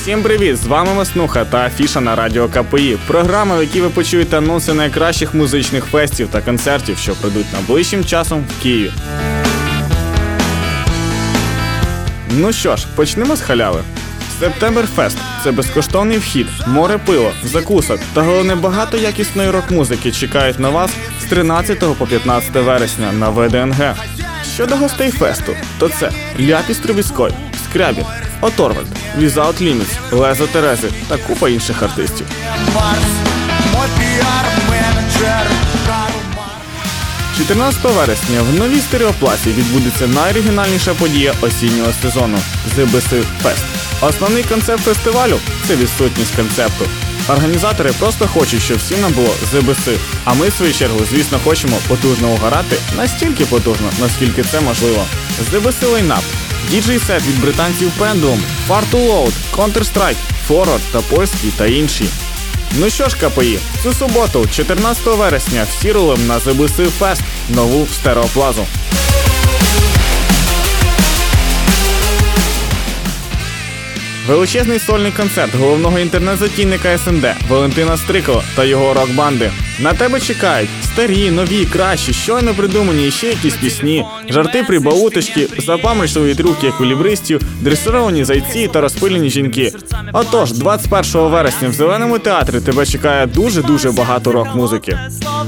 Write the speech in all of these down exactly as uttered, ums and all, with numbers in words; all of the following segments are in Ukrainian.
Всім привіт! З вами Маснуха та Афіша на радіо КПІ. Програма, в якій ви почуєте анонси найкращих музичних фестів та концертів, що пройдуть найближчим часом в Києві. Ну що ж, почнемо з халяви. Септемберфест – це безкоштовний вхід, море пива, закусок та головне багато якісної рок-музики чекають на вас з тринадцятого по п'ятнадцяте вересня на ВДНГ. Щодо гостей фесту, то це Ляпіс Трубіцькой, Скрябін, Оторвальд, Without Limits, Лезо Терези та купа інших артистів. чотирнадцятого вересня в новій стереопласі відбудеться найоригінальніша подія осіннього сезону – зет бе ес Fest. Основний концепт фестивалю – це відсутність концепту. Організатори просто хочуть, щоб всім нам було зет бе ес, а ми, в свою чергу, звісно, хочемо потужно угорати, настільки потужно, наскільки це можливо. зет бе ес лайнап, діджей-сет від британців Pendulum, Far Too Loud, Counter-Strike, Forward та польський та інші. Ну що ж, КПІ, цю суботу, чотирнадцятого вересня, всі рулем на зет бе ес Fest, нову стереоплазу. Величезний сольний концерт головного інтернет-затійника ес ен де Валентина Стрикала та його рок-банди. На тебе чекають старі, нові, кращі, щойно придумані і ще якісь пісні, жарти прибауточки, запаморочливі трюки еквілібристів, дресировані зайці та розпилені жінки. Отож, двадцять першого вересня в Зеленому театрі тебе чекає дуже-дуже багато рок-музики.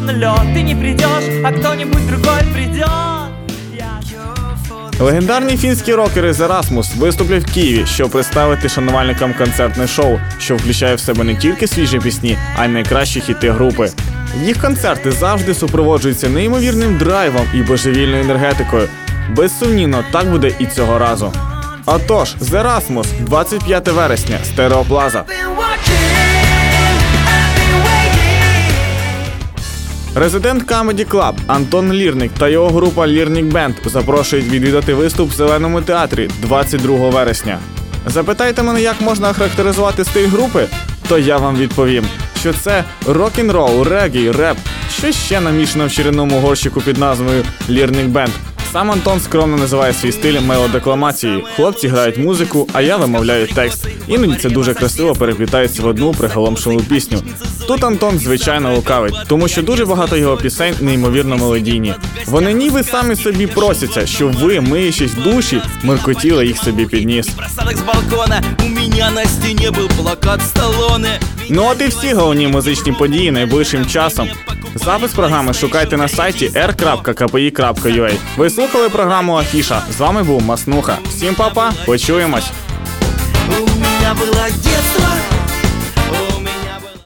Легендарні фінські рокери з Erasmus виступлять в Києві, щоб представити шанувальникам концертне шоу, що включає в себе не тільки свіжі пісні, а й найкращі хіти групи. Їх концерти завжди супроводжуються неймовірним драйвом і божевільною енергетикою. Безсумнівно, так буде і цього разу. Отож, з Erasmus, двадцять п'яте вересня, стереоплаза. Резидент Comedy Club Антон Лірник та його група Лірник Бенд запрошують відвідати виступ в Зеленому театрі двадцять другого вересня. Запитайте мене, як можна охарактеризувати стиль групи? То я вам відповім, що це рок-н-рол, регі, реп, що ще намішано в чарівному горщику під назвою Лірник Бенд. Сам Антон скромно називає свій стиль мелодекламацією. Хлопці грають музику, а я вимовляю текст. Іноді це дуже красиво переплітається в одну приголомшливу пісню. Тут Антон, звичайно, лукавить, тому що дуже багато його пісень неймовірно мелодійні. Вони ніби самі собі просяться, щоб ви, миючись в душі, миркотіли їх собі під ніс. Ну от і всі головні музичні події найближчим часом. Запис програми шукайте на сайті ар крапка ка пе і крапка ю а. Ви слухали програму Афіша. З вами був Маснуха. Всім па-па, почуємось!